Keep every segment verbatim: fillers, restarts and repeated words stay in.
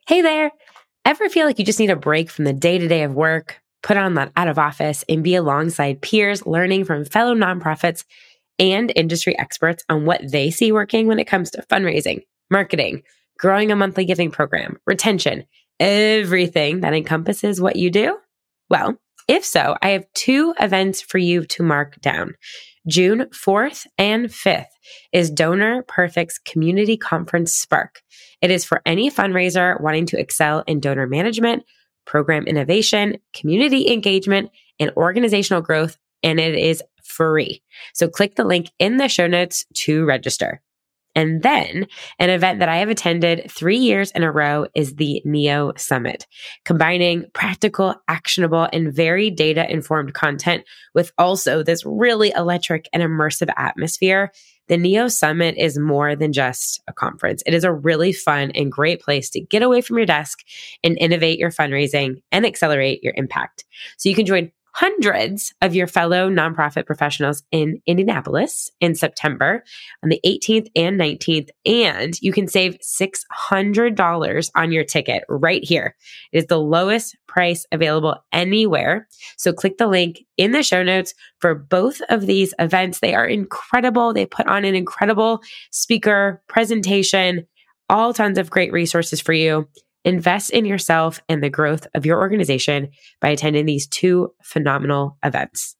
Hey there. Ever feel like you just need a break from the day-to-day of work, put on that out of office, and be alongside peers learning from fellow nonprofits and industry experts on what they see working when it comes to fundraising, marketing, growing a monthly giving program, retention, everything that encompasses what you do? Well, if so, I have two events for you to mark down. June fourth and fifth is Donor Perfect's Community Conference Spark. It is for any fundraiser wanting to excel in donor management, program innovation, community engagement, and organizational growth, and it is free. So click the link in the show notes to register. And then an event that I have attended three years in a row is the Neo Summit, combining practical, actionable, and very data-informed content with also this really electric and immersive atmosphere. The Neo Summit is more than just a conference. It is a really fun and great place to get away from your desk and innovate your fundraising and accelerate your impact. So you can join hundreds of your fellow nonprofit professionals in Indianapolis in September on the eighteenth and nineteenth, and you can save six hundred dollars on your ticket right here. It is the lowest price available anywhere. So click the link in the show notes for both of these events. They are incredible. They put on an incredible speaker presentation, all tons of great resources for you. Invest in yourself and the growth of your organization by attending these two phenomenal events.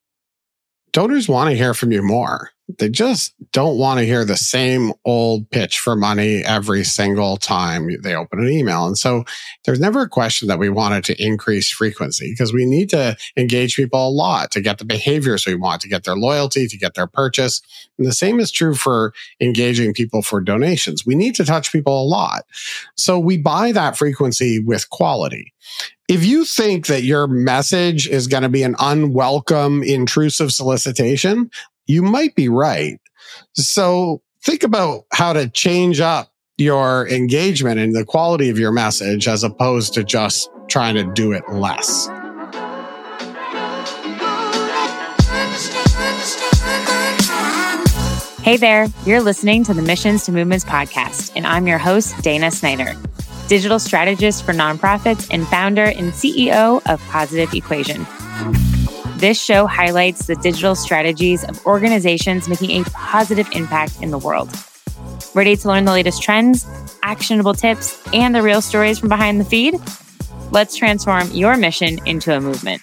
Donors want to hear from you more. They just don't want to hear the same old pitch for money every single time they open an email. And so there's never a question that we wanted to increase frequency because we need to engage people a lot to get the behaviors we want, to get their loyalty, to get their purchase. And the same is true for engaging people for donations. We need to touch people a lot. So we buy that frequency with quality. If you think that your message is going to be an unwelcome, intrusive solicitation, you might be right. So think about how to change up your engagement and the quality of your message as opposed to just trying to do it less. Hey there, you're listening to the Missions to Movements podcast, and I'm your host, Dana Snyder, digital strategist for nonprofits and founder and C E O of Positive Equation. This show highlights the digital strategies of organizations making a positive impact in the world. Ready to learn the latest trends, actionable tips, and the real stories from behind the feed? Let's transform your mission into a movement.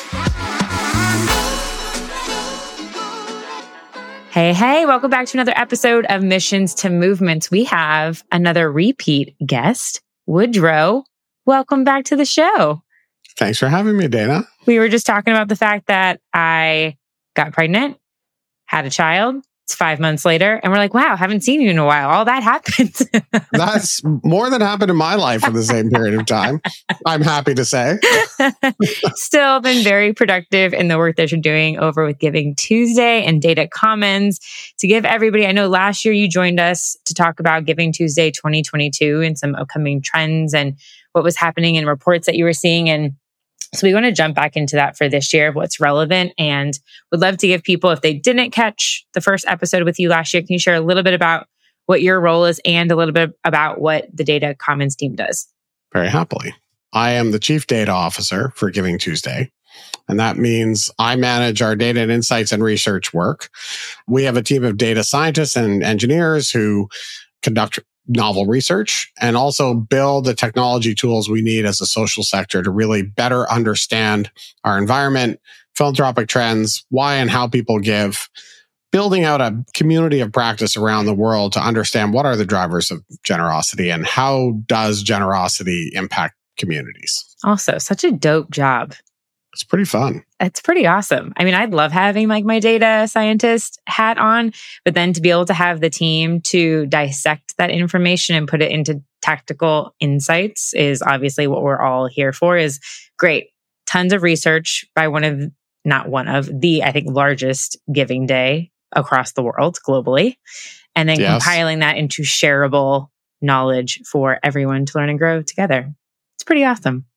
Hey, hey, welcome back to another episode of Missions to Movements. We have another repeat guest, Woodrow. Welcome back to the show. Thanks for having me, Dana. We were just talking about the fact that I got pregnant, had a child. It's five months later. And we're like, wow, haven't seen you in a while. All that happened. That's more than happened in my life for the same period of time. I'm happy to say. Still been very productive in the work that you're doing over with Giving Tuesday and Data Commons. To give everybody, I know last year you joined us to talk about Giving Tuesday twenty twenty-two and some upcoming trends and what was happening in reports that you were seeing. And so we want to jump back into that for this year of what's relevant, and would love to give people, if they didn't catch the first episode with you last year, can you share a little bit about what your role is and a little bit about what the Data Commons team does? Very happily. I am the Chief Data Officer for Giving Tuesday, and that means I manage our data and insights and research work. We have a team of data scientists and engineers who conduct novel research and also build the technology tools we need as a social sector to really better understand our environment, philanthropic trends, why and how people give, building out a community of practice around the world to understand what are the drivers of generosity and how does generosity impact communities. Also, such a dope job. It's pretty fun. It's pretty awesome. I mean, I'd love having like my data scientist hat on, but then to be able to have the team to dissect that information and put it into tactical insights is obviously what we're all here for. Is great. Tons of research by one of, not one of, the, I think, largest giving day across the world globally. And then yes. compiling that into shareable knowledge for everyone to learn and grow together. It's pretty awesome.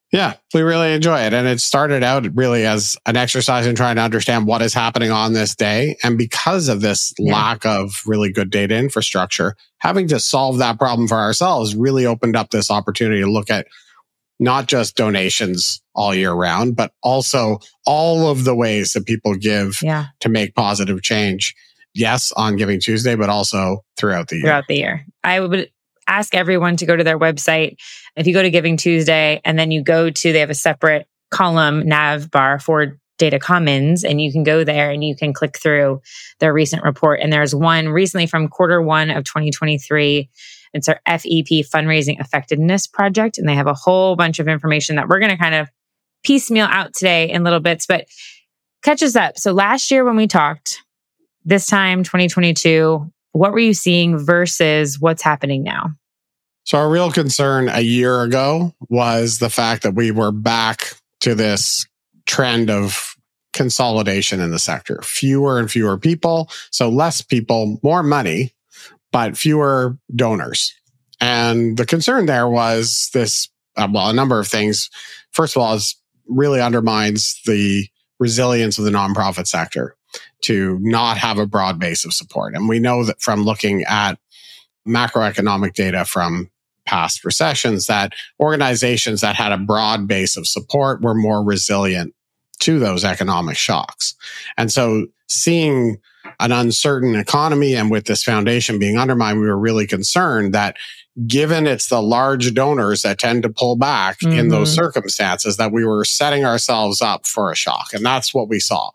Yeah, we really enjoy it. And it started out really as an exercise in trying to understand what is happening on this day. And because of this yeah. lack of really good data infrastructure, having to solve that problem for ourselves really opened up this opportunity to look at not just donations all year round, but also all of the ways that people give yeah. to make positive change. Yes, on Giving Tuesday, but also throughout the year. Throughout the year. I would ask everyone to go to their website. If you go to Giving Tuesday and then you go to, they have a separate column nav bar for Data Commons, and you can go there and you can click through their recent report. And there's one recently from quarter one of twenty twenty-three. It's our F E P Fundraising Effectiveness Project. And they have a whole bunch of information that we're going to kind of piecemeal out today in little bits, but catch us up. So last year when we talked, this time, twenty twenty-two, what were you seeing versus what's happening now? So our real concern a year ago was the fact that we were back to this trend of consolidation in the sector. Fewer and fewer people, so less people, more money, but fewer donors. And the concern there was this, uh, well, a number of things. First of all, it really undermines the resilience of the nonprofit sector to not have a broad base of support. And we know that from looking at macroeconomic data from past recessions that organizations that had a broad base of support were more resilient to those economic shocks. And so seeing an uncertain economy and with this foundation being undermined, we were really concerned that given it's the large donors that tend to pull back mm-hmm. in those circumstances, that we were setting ourselves up for a shock. And that's what we saw.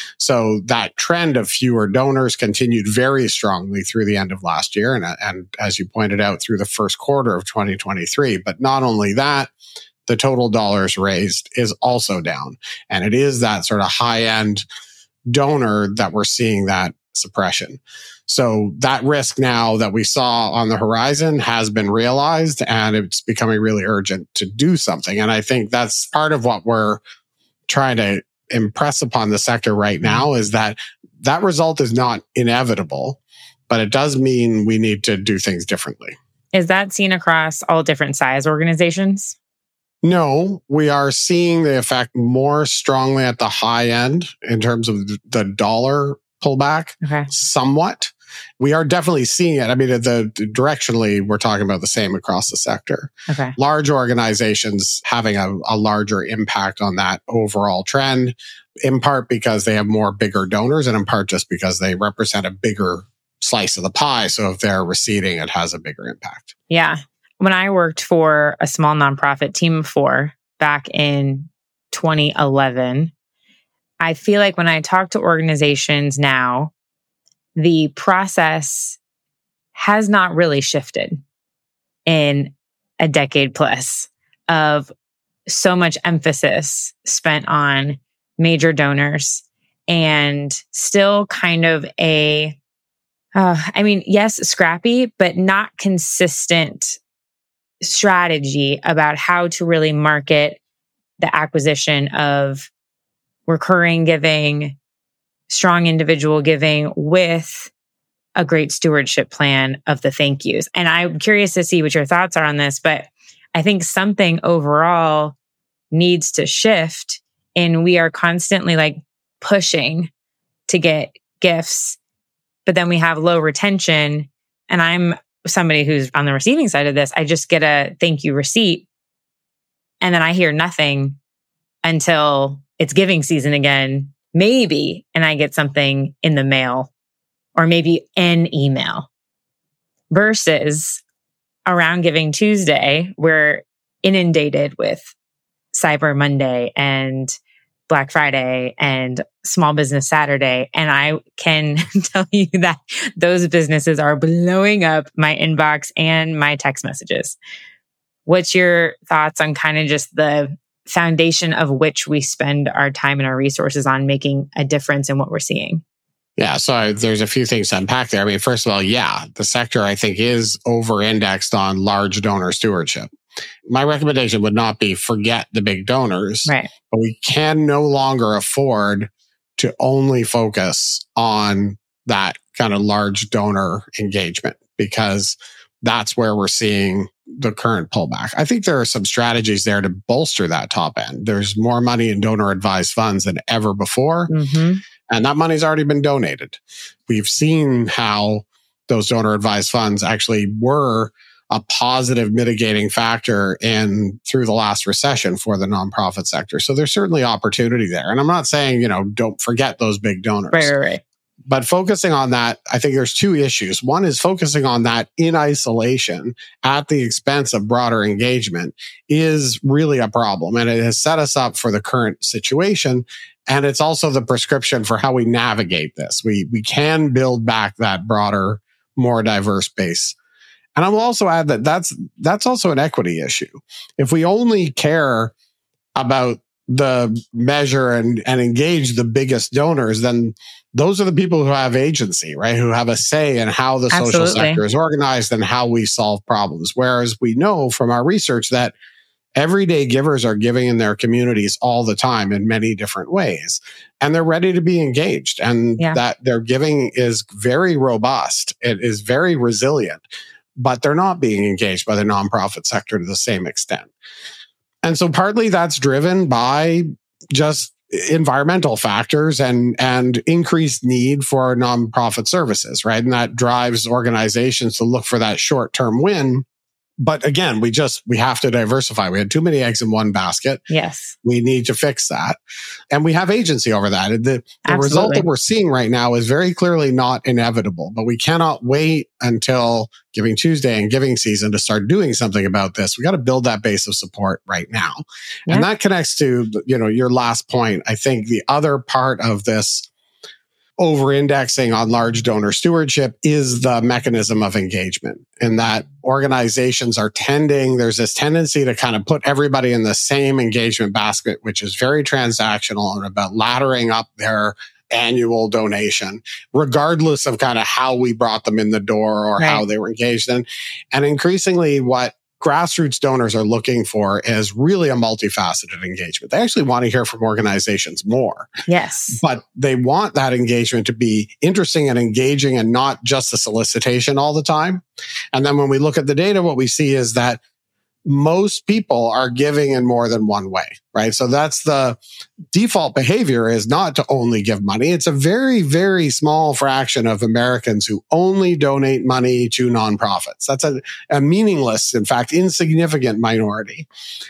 So that trend of fewer donors continued very strongly through the end of last year. And, and as you pointed out, through the first quarter of twenty twenty-three. But not only that, the total dollars raised is also down. And it is that sort of high-end donor that we're seeing that suppression. So that risk now that we saw on the horizon has been realized, and it's becoming really urgent to do something. And I think that's part of what we're trying to impress upon the sector right now, is that that result is not inevitable, but it does mean we need to do things differently. Is that seen across all different size organizations? No, we are seeing the effect more strongly at the high end in terms of the dollar pullback, okay. somewhat. We are definitely seeing it. I mean, the, the directionally, we're talking about the same across the sector. Okay. Large organizations having a, a larger impact on that overall trend, in part because they have more bigger donors, and in part just because they represent a bigger slice of the pie. So if they're receding, it has a bigger impact. Yeah. When I worked for a small nonprofit team of four back in twenty eleven, I feel like when I talk to organizations now, the process has not really shifted in a decade plus of so much emphasis spent on major donors and still kind of a, uh, I mean, yes, scrappy, but not consistent strategy about how to really market the acquisition of recurring giving, strong individual giving with a great stewardship plan of the thank yous. And I'm curious to see what your thoughts are on this, but I think something overall needs to shift, and we are constantly like pushing to get gifts, but then we have low retention. And I'm somebody who's on the receiving side of this. I just get a thank you receipt, and then I hear nothing until it's giving season again, maybe, and I get something in the mail or maybe an email. Versus around Giving Tuesday, we're inundated with Cyber Monday and Black Friday and Small Business Saturday. And I can tell you that those businesses are blowing up my inbox and my text messages. What's your thoughts on kind of just the foundation of which we spend our time and our resources on making a difference in what we're seeing? Yeah, so there's a few things to unpack there. I mean, first of all, yeah, the sector, I think, is over-indexed on large donor stewardship. My recommendation would not be forget the big donors, right? But we can no longer afford to only focus on that kind of large donor engagement, because that's where we're seeing the current pullback. I think there are some strategies there to bolster that top end. There's more money in donor advised funds than ever before. Mm-hmm. And that money's already been donated. We've seen how those donor advised funds actually were a positive mitigating factor in through the last recession for the nonprofit sector. So there's certainly opportunity there. And I'm not saying, you know, don't forget those big donors. Right, right, right. But focusing on that, I think there's two issues. One is focusing on that in isolation at the expense of broader engagement is really a problem. And it has set us up for the current situation. And it's also the prescription for how we navigate this. We, we can build back that broader, more diverse base. And I will also add that that's, that's also an equity issue. If we only care about the measure and, and engage the biggest donors, then those are the people who have agency, right? Who have a say in how the Absolutely. social sector is organized and how we solve problems. Whereas we know from our research that everyday givers are giving in their communities all the time in many different ways. And they're ready to be engaged. And Yeah. that their giving is very robust. It is very resilient, but they're not being engaged by the nonprofit sector to the same extent. And so partly that's driven by just environmental factors and, and increased need for nonprofit services, right? And that drives organizations to look for that short-term win. But again, we just, we have to diversify. We had too many eggs in one basket. Yes. We need to fix that. And we have agency over that. The, the result Absolutely. that we're seeing right now is very clearly not inevitable, but we cannot wait until Giving Tuesday and giving season to start doing something about this. We got to build that base of support right now. Yeah. And that connects to, you know, your last point. I think the other part of this over-indexing on large donor stewardship is the mechanism of engagement, in that organizations are tending, there's this tendency to kind of put everybody in the same engagement basket, which is very transactional and about laddering up their annual donation, regardless of kind of how we brought them in the door or Right. how they were engaged in. And increasingly what grassroots donors are looking for is really a multifaceted engagement. They actually want to hear from organizations more, Yes. but they want that engagement to be interesting and engaging and not just a solicitation all the time. And then when we look at the data, what we see is that most people are giving in more than one way, right? So that's the default behavior, is not to only give money. It's a very, very small fraction of Americans who only donate money to nonprofits. That's a, a meaningless, in fact, insignificant minority.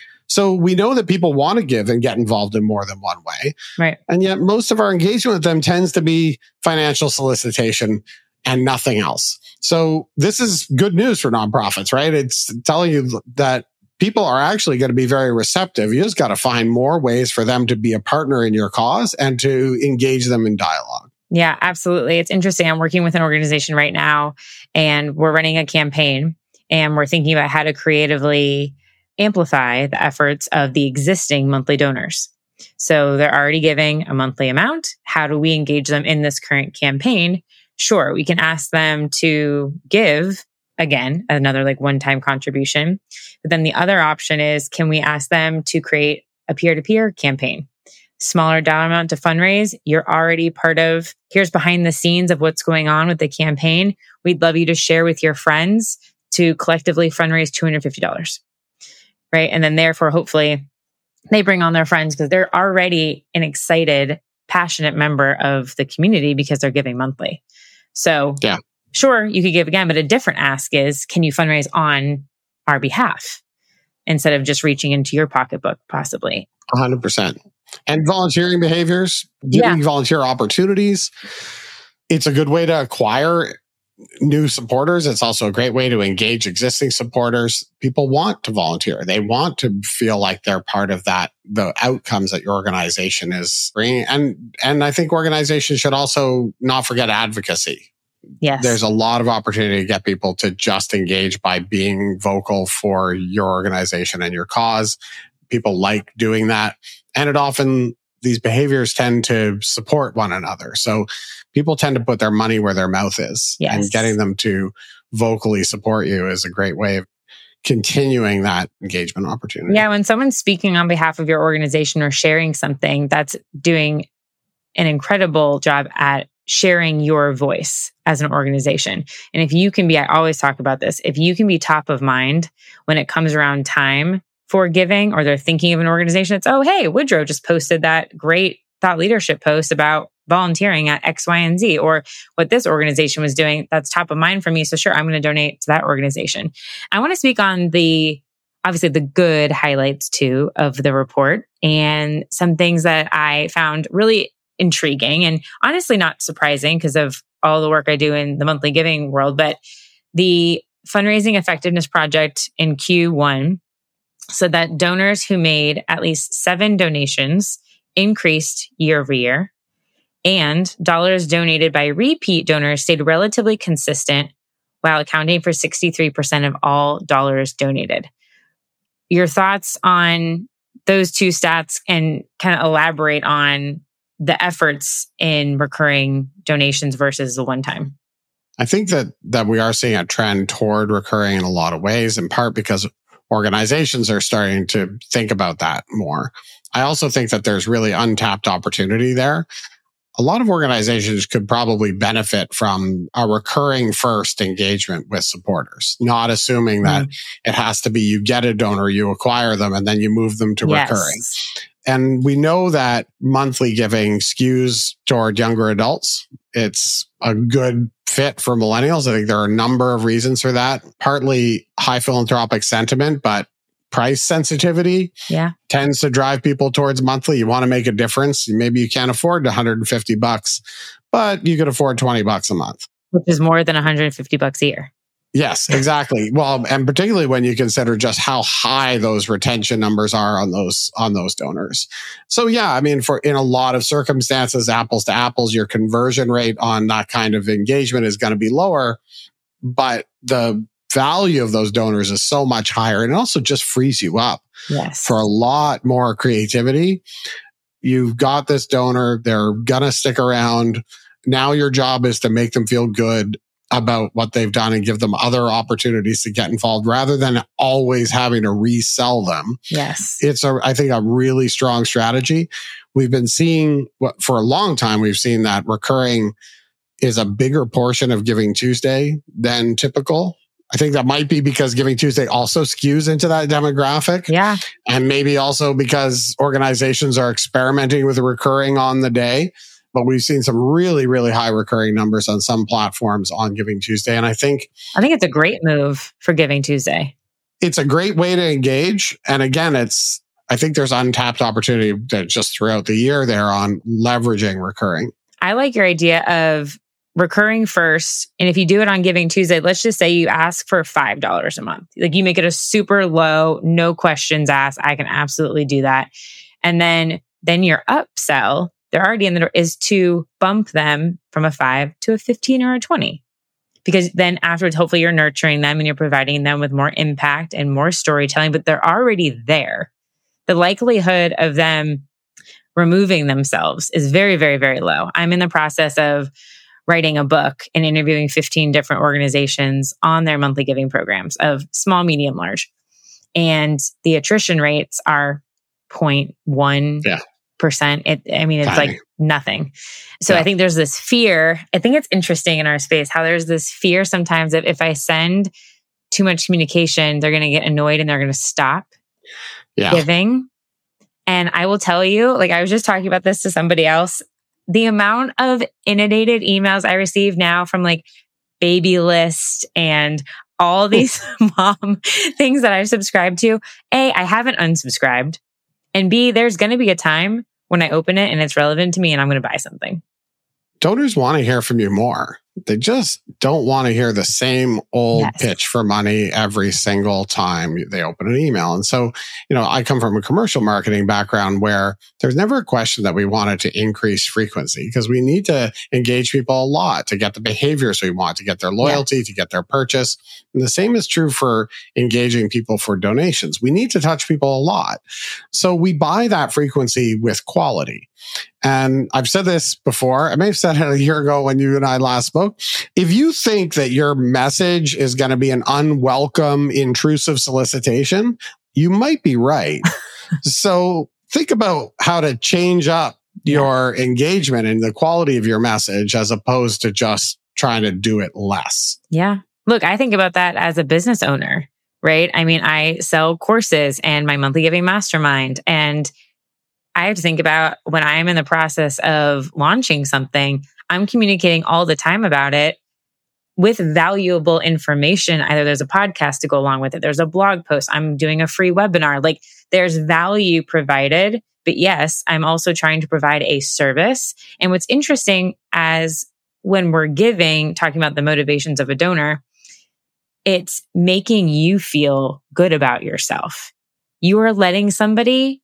So we know that people want to give and get involved in more than one way. Right. And yet most of our engagement with them tends to be financial solicitation and nothing else. So this is good news for nonprofits, right? It's telling you that people are actually going to be very receptive. You just got to find more ways for them to be a partner in your cause and to engage them in dialogue. Yeah, absolutely. It's interesting. I'm working with an organization right now and we're running a campaign and we're thinking about how to creatively amplify the efforts of the existing monthly donors. So they're already giving a monthly amount. How do we engage them in this current campaign? Sure, we can ask them to give, again, another like one-time contribution. But then the other option is, can we ask them to create a peer-to-peer campaign? Smaller dollar amount to fundraise. You're already part of, here's behind the scenes of what's going on with the campaign. We'd love you to share with your friends to collectively fundraise two hundred fifty dollars. Right? And then therefore, hopefully, they bring on their friends because they're already an excited, passionate member of the community because they're giving monthly. So yeah. Sure, you could give again, but a different ask is, can you fundraise on our behalf instead of just reaching into your pocketbook, possibly? one hundred percent. And volunteering behaviors, giving Yeah. volunteer opportunities. It's a good way to acquire new supporters. It's also a great way to engage existing supporters. People want to volunteer. They want to feel like they're part of that, the outcomes that your organization is bringing. And, and I think organizations should also not forget advocacy. Yes. There's a lot of opportunity to get people to just engage by being vocal for your organization and your cause. People like doing that. And it often, these behaviors tend to support one another. So people tend to put their money where their mouth is. Yes. And getting them to vocally support you is a great way of continuing that engagement opportunity. Yeah, when someone's speaking on behalf of your organization or sharing something, that's doing an incredible job at sharing your voice as an organization. And if you can be, I always talk about this, if you can be top of mind when it comes around time for giving, or they're thinking of an organization, it's, oh, hey, Woodrow just posted that great thought leadership post about volunteering at X, Y, and Z, or what this organization was doing, that's top of mind for me. So sure, I'm going to donate to that organization. I want to speak on the, obviously the good highlights too of the report, and some things that I found really intriguing and honestly not surprising because of all the work I do in the monthly giving world. But the Fundraising Effectiveness Project in Q one said that donors who made at least seven donations increased year over year, and dollars donated by repeat donors stayed relatively consistent while accounting for sixty-three percent of all dollars donated. Your thoughts on those two stats, and kind of elaborate on the efforts in recurring donations versus the one time? I think that that we are seeing a trend toward recurring in a lot of ways, in part because organizations are starting to think about that more. I also think that there's really untapped opportunity there. A lot of organizations could probably benefit from a recurring first engagement with supporters, not assuming that mm. it has to be you get a donor, you acquire them, and then you move them to yes. recurring. And we know that monthly giving skews toward younger adults. It's a good fit for millennials. I think there are a number of reasons for that. Partly high philanthropic sentiment, but price sensitivity yeah. tends to drive people towards monthly. You want to make a difference. Maybe you can't afford one hundred fifty bucks, but you could afford twenty bucks a month. Which is more than one hundred fifty bucks a year. Yes, exactly. Well, and particularly when you consider just how high those retention numbers are on those on those donors. So yeah, I mean, for in a lot of circumstances, apples to apples, your conversion rate on that kind of engagement is going to be lower, but the value of those donors is so much higher, and it also just frees you up yes. for a lot more creativity. You've got this donor, they're going to stick around. Now your job is to make them feel good about what they've done and give them other opportunities to get involved rather than always having to resell them. Yes. It's a, I think, a really strong strategy. We've been seeing for a long time, we've seen that recurring is a bigger portion of Giving Tuesday than typical. I think that might be because Giving Tuesday also skews into that demographic. Yeah. And maybe also because organizations are experimenting with recurring on the day. But we've seen some really, really high recurring numbers on some platforms on Giving Tuesday. And I think I think it's a great move for Giving Tuesday. It's a great way to engage. And again, it's I think there's untapped opportunity that just throughout the year there on leveraging recurring. I like your idea of recurring first. And if you do it on Giving Tuesday, let's just say you ask for five dollars a month. Like you make it a super low, no questions asked. I can absolutely do that. And then, then your upsell, they're already in the door, is to bump them from a five to a fifteen or a twenty. Because then afterwards, hopefully you're nurturing them and you're providing them with more impact and more storytelling, but they're already there. The likelihood of them removing themselves is very, very, very low. I'm in the process of writing a book and interviewing fifteen different organizations on their monthly giving programs of small, medium, large. And the attrition rates are zero point one yeah. percent. It, I mean, it's Tiny. like nothing. So yeah. I think there's this fear. I think it's interesting in our space how there's this fear sometimes that if I send too much communication, they're going to get annoyed and they're going to stop yeah. giving. And I will tell you, like I was just talking about this to somebody else, the amount of inundated emails I receive now from like Baby List and all these mom things that I've subscribed to. A, I haven't unsubscribed. And B, there's going to be a time when I open it and it's relevant to me and I'm going to buy something. Donors want to hear from you more. They just don't want to hear the same old Yes. pitch for money every single time they open an email. And so, you know, I come from a commercial marketing background where there's never a question that we wanted to increase frequency because we need to engage people a lot to get the behaviors we want, to get their loyalty, yeah. to get their purchase. And the same is true for engaging people for donations. We need to touch people a lot. So we buy that frequency with quality. And I've said this before. I may have said it a year ago when you and I last spoke. If you think that your message is going to be an unwelcome, intrusive solicitation, you might be right. So think about how to change up your yeah. engagement and the quality of your message as opposed to just trying to do it less. Yeah. Look, I think about that as a business owner, right? I mean, I sell courses and my monthly giving mastermind, and I have to think about when I'm in the process of launching something, I'm communicating all the time about it with valuable information. Either there's a podcast to go along with it, there's a blog post, I'm doing a free webinar. Like there's value provided. But yes, I'm also trying to provide a service. And what's interesting as when we're giving, talking about the motivations of a donor, it's making you feel good about yourself. You are letting somebody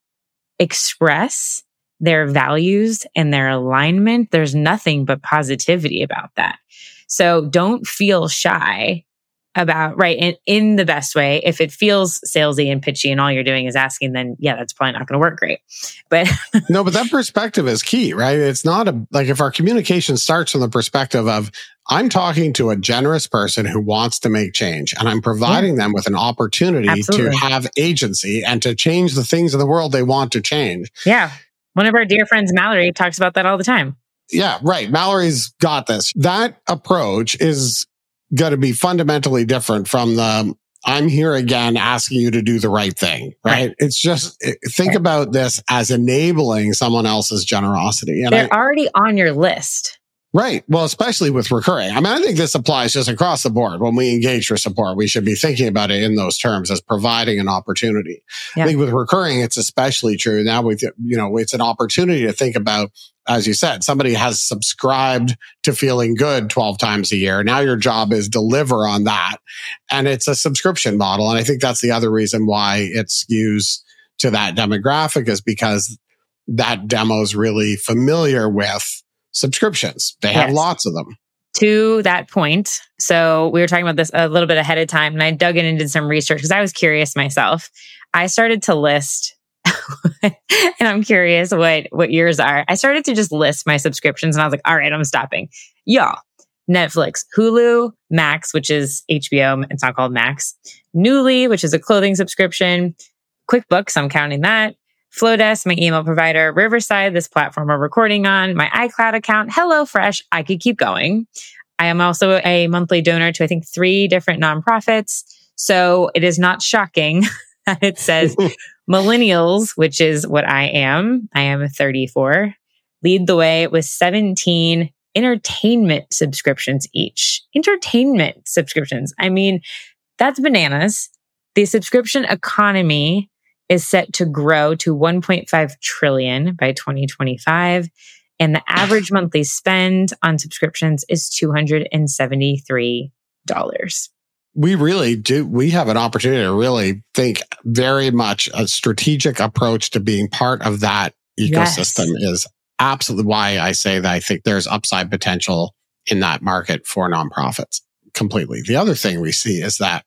express their values and their alignment. There's nothing but positivity about that. So don't feel shy about, right, in, in the best way. If it feels salesy and pitchy and all you're doing is asking, then yeah, that's probably not going to work great. But no, but that perspective is key, right? It's not a, like if our communication starts from the perspective of, I'm talking to a generous person who wants to make change, and I'm providing yeah. them with an opportunity Absolutely. to have agency and to change the things in the world they want to change. Yeah. One of our dear friends, Mallory, talks about that all the time. Yeah, right. Mallory's got this. That approach is going to be fundamentally different from the, I'm here again asking you to do the right thing, right? right. It's just, think right. about this as enabling someone else's generosity. And They're I, already on your list. Right. Well, especially with recurring. I mean, I think this applies just across the board. When we engage for support, we should be thinking about it in those terms as providing an opportunity. Yeah. I think with recurring, it's especially true. Now, with, you know, it's an opportunity to think about, as you said, somebody has subscribed to feeling good twelve times a year. Now your job is deliver on that. And it's a subscription model. And I think that's the other reason why it skews to that demographic, is because that demo is really familiar with subscriptions. They have yes. lots of them. To that point, so we were talking about this a little bit ahead of time, and I dug in and did some research because I was curious myself. I started to list, and I'm curious what, what yours are. I started to just list my subscriptions, and I was like, all right, I'm stopping. Y'all, Netflix, Hulu, Max, which is H B O, it's not called Max, Newly, which is a clothing subscription, QuickBooks, I'm counting that, Flowdesk, my email provider, Riverside, this platform we're recording on, my iCloud account, HelloFresh. I could keep going. I am also a monthly donor to, I think, three different nonprofits. So it is not shocking that it says millennials, which is what I am. I am thirty-four. Lead the way with seventeen entertainment subscriptions each. Entertainment subscriptions. I mean, that's bananas. The subscription economy is set to grow to one point five trillion by twenty twenty-five. And the average monthly spend on subscriptions is two hundred seventy-three dollars. We really do. We have an opportunity to really think very much a strategic approach to being part of that ecosystem yes. is absolutely why I say that I think there's upside potential in that market for nonprofits completely. The other thing we see is that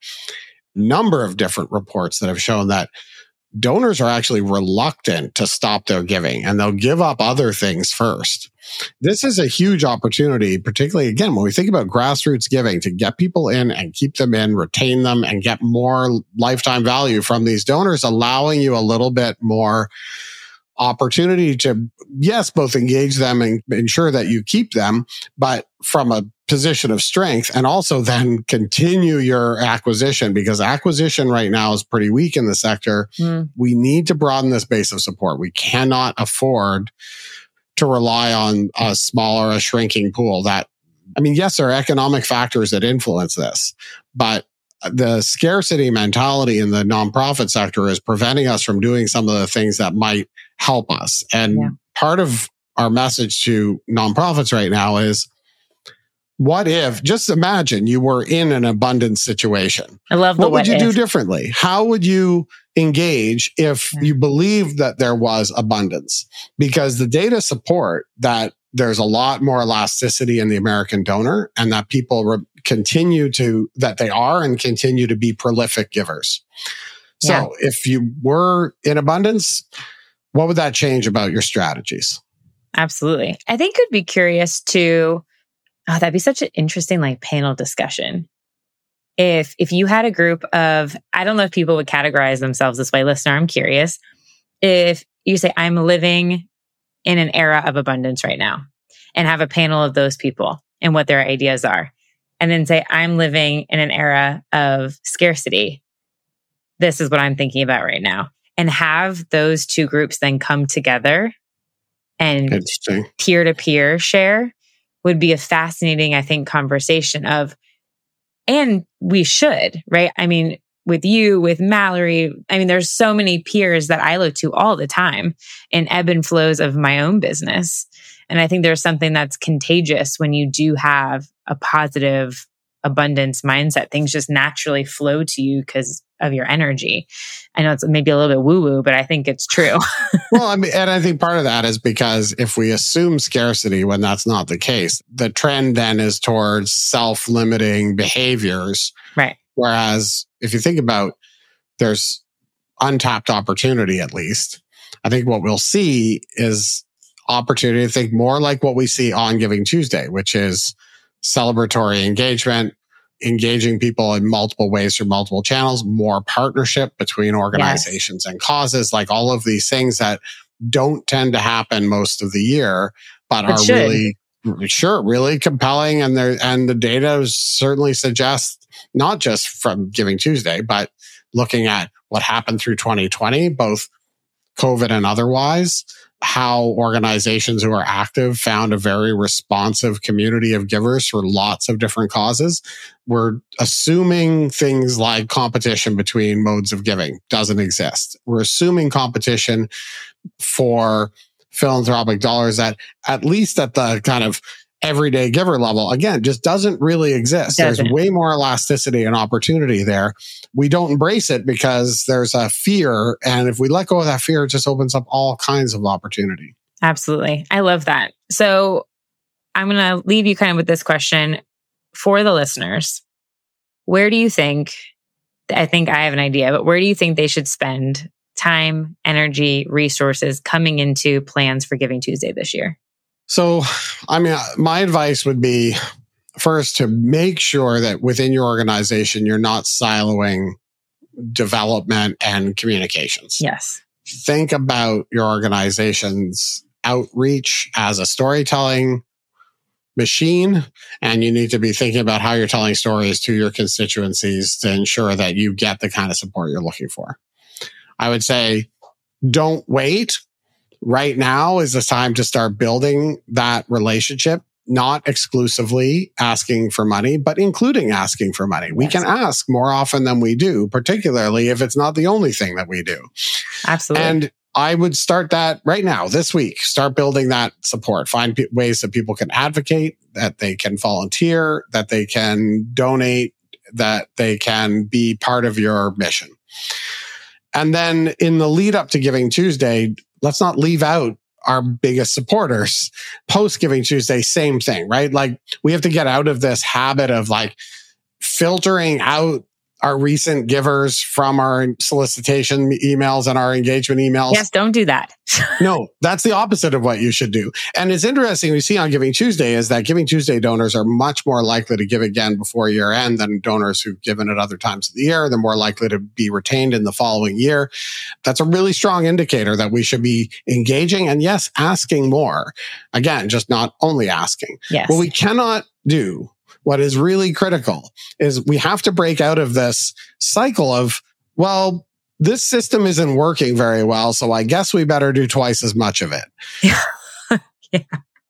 number of different reports that have shown that donors are actually reluctant to stop their giving, and they'll give up other things first. This is a huge opportunity, particularly, again, when we think about grassroots giving, to get people in and keep them in, retain them, and get more lifetime value from these donors, allowing you a little bit more opportunity to, yes, both engage them and ensure that you keep them, but from a position of strength, and also then continue your acquisition, because acquisition right now is pretty weak in the sector. Mm. We need to broaden this base of support. We cannot afford to rely on a smaller, a shrinking pool. That, I mean, yes, there are economic factors that influence this, but the scarcity mentality in the nonprofit sector is preventing us from doing some of the things that might help us. And yeah. part of our message to nonprofits right now is, what if, just imagine you were in an abundance situation. I love the What would you if. do differently? How would you engage if yeah. you believed that there was abundance? Because the data support that there's a lot more elasticity in the American donor, and that people re- continue to, that they are and continue to be prolific givers. So yeah. if you were in abundance, what would that change about your strategies? Absolutely. I think I'd be curious to, oh, that'd be such an interesting like panel discussion. If if you had a group of, I don't know if people would categorize themselves this way, listener, I'm curious. If you say, I'm living in an era of abundance right now and have a panel of those people and what their ideas are. And then say, I'm living in an era of scarcity. This is what I'm thinking about right now. And have those two groups then come together and peer-to-peer share would be a fascinating, I think, conversation of, and we should, right? I mean, with you, with Mallory, I mean, there's so many peers that I look to all the time in ebb and flows of my own business. And I think there's something that's contagious when you do have a positive abundance mindset. Things just naturally flow to you because of your energy. I know it's maybe a little bit woo-woo, but I think it's true. Well, I mean, and I think part of that is because if we assume scarcity when that's not the case, the trend then is towards self-limiting behaviors. Right. Whereas if you think about there's untapped opportunity, at least, I think what we'll see is opportunity to think more like what we see on Giving Tuesday, which is celebratory engagement, engaging people in multiple ways through multiple channels, more partnership between organizations yes. and causes, like all of these things that don't tend to happen most of the year, but, but are should. really, sure, really compelling. And there, and the data certainly suggests, not just from Giving Tuesday, but looking at what happened through twenty twenty, both COVID and otherwise, how organizations who are active found a very responsive community of givers for lots of different causes. We're assuming things like competition between modes of giving doesn't exist. We're assuming competition for philanthropic dollars that, at least at the kind of everyday giver level, again, just doesn't really exist. Doesn't. There's way more elasticity and opportunity there. We don't embrace it because there's a fear. And if we let go of that fear, it just opens up all kinds of opportunity. Absolutely. I love that. So I'm going to leave you kind of with this question for the listeners. Where do you think, I think I have an idea, but where do you think they should spend time, energy, resources coming into plans for Giving Tuesday this year? So, I mean, my advice would be first to make sure that within your organization, you're not siloing development and communications. Yes. Think about your organization's outreach as a storytelling machine, and you need to be thinking about how you're telling stories to your constituencies to ensure that you get the kind of support you're looking for. I would say, don't wait. Right now is the time to start building that relationship, not exclusively asking for money, but including asking for money. Yes. We can ask more often than we do, particularly if it's not the only thing that we do. Absolutely. And I would start that right now, this week. Start building that support. Find p- ways that people can advocate, that they can volunteer, that they can donate, that they can be part of your mission. And then in the lead up to Giving Tuesday, let's not leave out our biggest supporters. Post Giving Tuesday, same thing, right? Like we have to get out of this habit of like filtering out our recent givers from our solicitation emails and our engagement emails. Yes, don't do that. No, that's the opposite of what you should do. And it's interesting we see on Giving Tuesday is that Giving Tuesday donors are much more likely to give again before year end than donors who've given at other times of the year. They're more likely to be retained in the following year. That's a really strong indicator that we should be engaging and yes, asking more. Again, just not only asking. Yes. What we cannot do, what is really critical, is we have to break out of this cycle of, well, this system isn't working very well, so I guess we better do twice as much of it. Yeah. yeah.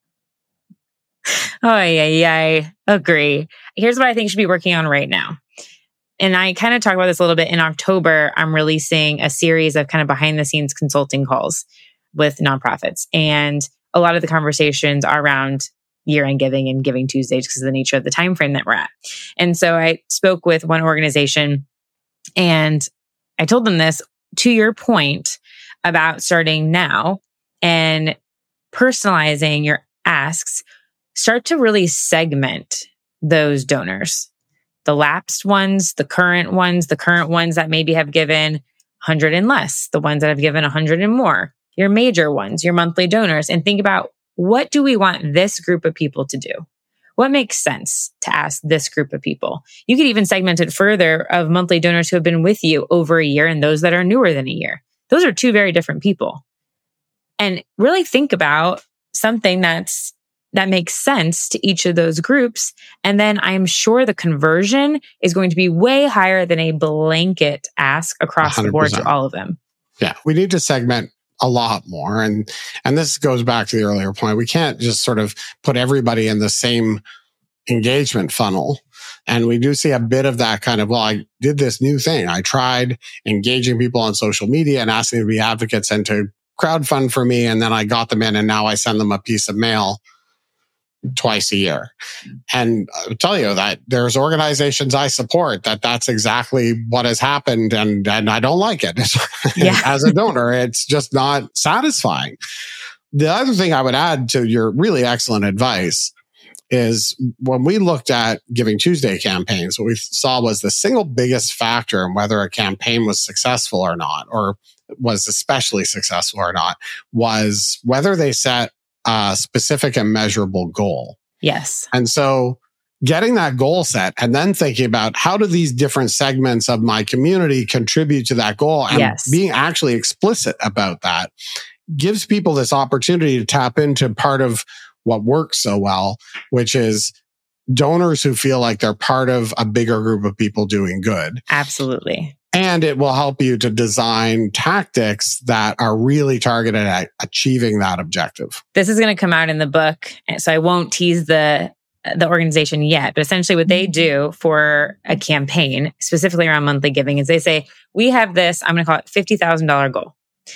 Oh, yeah, yeah, I agree. Here's what I think you should be working on right now. And I kind of talk about this a little bit. In October, I'm releasing a series of kind of behind the scenes consulting calls with nonprofits. And a lot of the conversations are around year-end giving and Giving Tuesday because of the nature of the time frame that we're at. And so I spoke with one organization and I told them this, to your point about starting now and personalizing your asks, start to really segment those donors. The lapsed ones, the current ones, the current ones that maybe have given one hundred and less, the ones that have given one hundred and more, your major ones, your monthly donors, and think about, what do we want this group of people to do? What makes sense to ask this group of people? You could even segment it further of monthly donors who have been with you over a year and those that are newer than a year. Those are two very different people. and really think about something that's that makes sense to each of those groups. And then I'm sure the conversion is going to be way higher than a blanket ask across one hundred percent the board to all of them. Yeah, we need to segment a lot more. And, and this goes back to the earlier point. We can't just sort of put everybody in the same engagement funnel. And we do see a bit of that kind of, well, I did this new thing. I tried engaging people on social media and asking them to be advocates and to crowdfund for me. And then I got them in and now I send them a piece of mail twice a year. And I'll tell you that there's organizations I support that that's exactly what has happened. And, and I don't like it. Yeah. As a donor, it's just not satisfying. The other thing I would add to your really excellent advice is when we looked at Giving Tuesday campaigns, what we saw was the single biggest factor in whether a campaign was successful or not, or was especially successful or not, was whether they set a specific and measurable goal. Yes. And so getting that goal set and then thinking about how do these different segments of my community contribute to that goal, and yes. being actually explicit about that gives people this opportunity to tap into part of what works so well, which is donors who feel like they're part of a bigger group of people doing good. Absolutely. And it will help you to design tactics that are really targeted at achieving that objective. This is going to come out in the book, so I won't tease the the organization yet. But essentially what they do for a campaign, specifically around monthly giving, is they say, we have this, I'm going to call it fifty thousand dollars goal.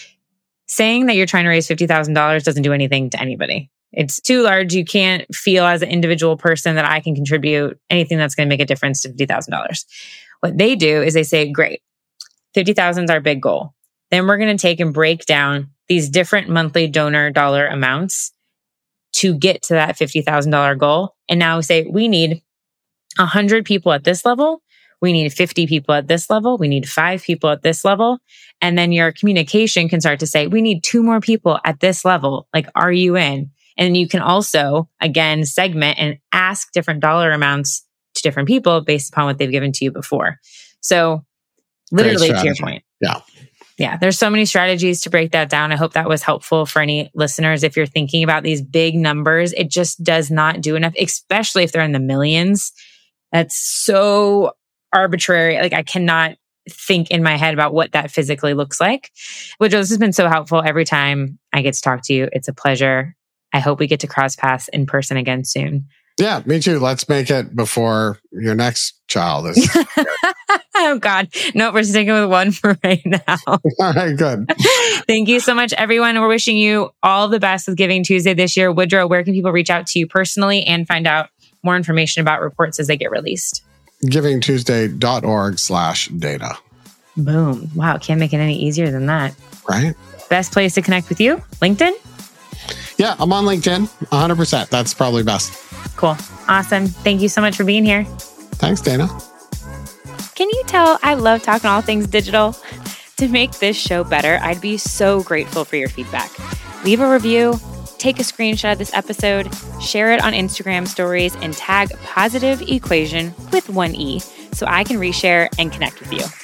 Saying that you're trying to raise fifty thousand dollars doesn't do anything to anybody. It's too large. You can't feel as an individual person that I can contribute anything that's going to make a difference to fifty thousand dollars. What they do is they say, great, fifty thousand is our big goal. Then we're going to take and break down these different monthly donor dollar amounts to get to that fifty thousand dollars goal. And now we say, we need one hundred people at this level. We need fifty people at this level. We need five people at this level. And then your communication can start to say, we need two more people at this level. Like, are you in? And you can also, again, segment and ask different dollar amounts to different people based upon what they've given to you before. So literally to your point. Yeah. Yeah. There's so many strategies to break that down. I hope that was helpful for any listeners. If you're thinking about these big numbers, it just does not do enough, especially if they're in the millions. That's so arbitrary. Like, I cannot think in my head about what that physically looks like. Woodrow, this has been so helpful every time I get to talk to you. It's a pleasure. I hope we get to cross paths in person again soon. Yeah, me too. Let's make it before your next child is. Oh, God. No, we're sticking with one for right now. All right, good. Thank you so much, everyone. We're wishing you all the best with Giving Tuesday this year. Woodrow, where can people reach out to you personally and find out more information about reports as they get released? giving tuesday dot org slash data. Boom. Wow. Can't make it any easier than that. Right? Best place to connect with you? LinkedIn? Yeah, I'm on LinkedIn. one hundred percent. That's probably best. Cool. Awesome. Thank you so much for being here. Thanks, Dana. Can you tell I love talking all things digital? To make this show better, I'd be so grateful for your feedback. Leave a review, take a screenshot of this episode, share it on Instagram stories, and tag Positive Equation with one E so I can reshare and connect with you.